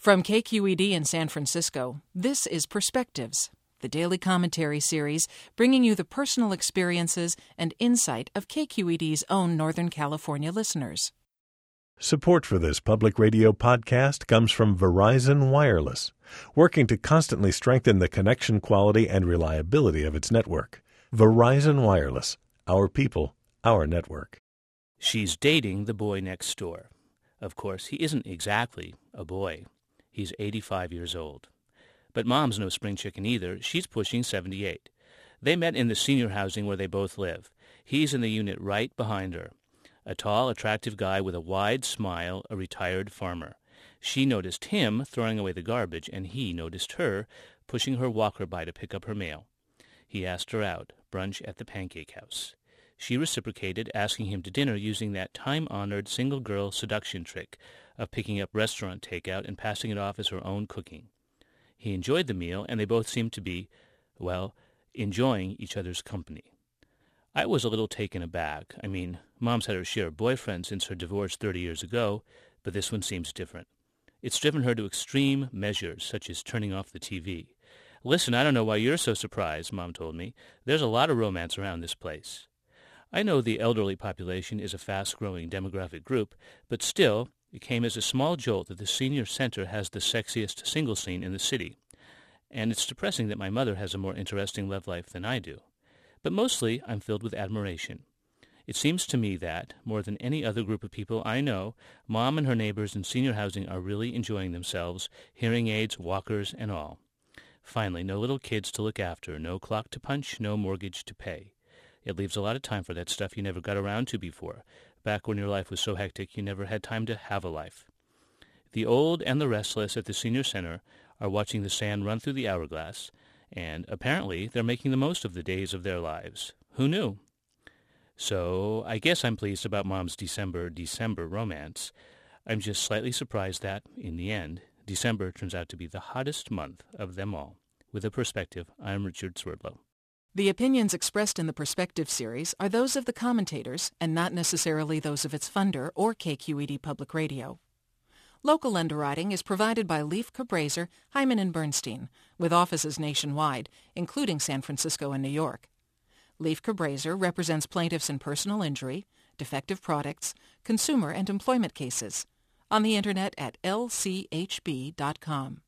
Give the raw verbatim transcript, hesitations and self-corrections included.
From K Q E D in San Francisco, this is Perspectives, the daily commentary series bringing you the personal experiences and insight of K Q E D's own Northern California listeners. Support for this public radio podcast comes from Verizon Wireless, working to constantly strengthen the connection quality and reliability of its network. Verizon Wireless, our people, our network. She's dating the boy next door. Of course, he isn't exactly a boy. He's eighty-five years old. But Mom's no spring chicken either. She's pushing seventy-eight. They met in the senior housing where they both live. He's in the unit right behind her. A tall, attractive guy with a wide smile, a retired farmer. She noticed him throwing away the garbage, and he noticed her pushing her walker by to pick up her mail. He asked her out, brunch at the Pancake House. She reciprocated, asking him to dinner using that time-honored single-girl seduction trick of picking up restaurant takeout and passing it off as her own cooking. He enjoyed the meal, and they both seemed to be, well, enjoying each other's company. I was a little taken aback. I mean, Mom's had her share of boyfriends since her divorce thirty years ago, but this one seems different. It's driven her to extreme measures, such as turning off the T V. Listen, I don't know why you're so surprised, Mom told me. There's a lot of romance around this place. I know the elderly population is a fast-growing demographic group, but still, it came as a small jolt that the senior center has the sexiest single scene in the city. And it's depressing that my mother has a more interesting love life than I do. But mostly, I'm filled with admiration. It seems to me that, more than any other group of people I know, Mom and her neighbors in senior housing are really enjoying themselves, hearing aids, walkers, and all. Finally, no little kids to look after, no clock to punch, no mortgage to pay. It leaves a lot of time for that stuff you never got around to before, back when your life was so hectic you never had time to have a life. The old and the restless at the senior center are watching the sand run through the hourglass, and apparently they're making the most of the days of their lives. Who knew? So I guess I'm pleased about Mom's December, December romance. I'm just slightly surprised that, in the end, December turns out to be the hottest month of them all. With a perspective, I'm Richard Swerdlow. The opinions expressed in the Perspective series are those of the commentators and not necessarily those of its funder or K Q E D Public Radio. Local underwriting is provided by Leif Cabraser, Hyman and Bernstein, with offices nationwide, including San Francisco and New York. Leif Cabraser represents plaintiffs in personal injury, defective products, consumer and employment cases, on the Internet at L C H B dot com.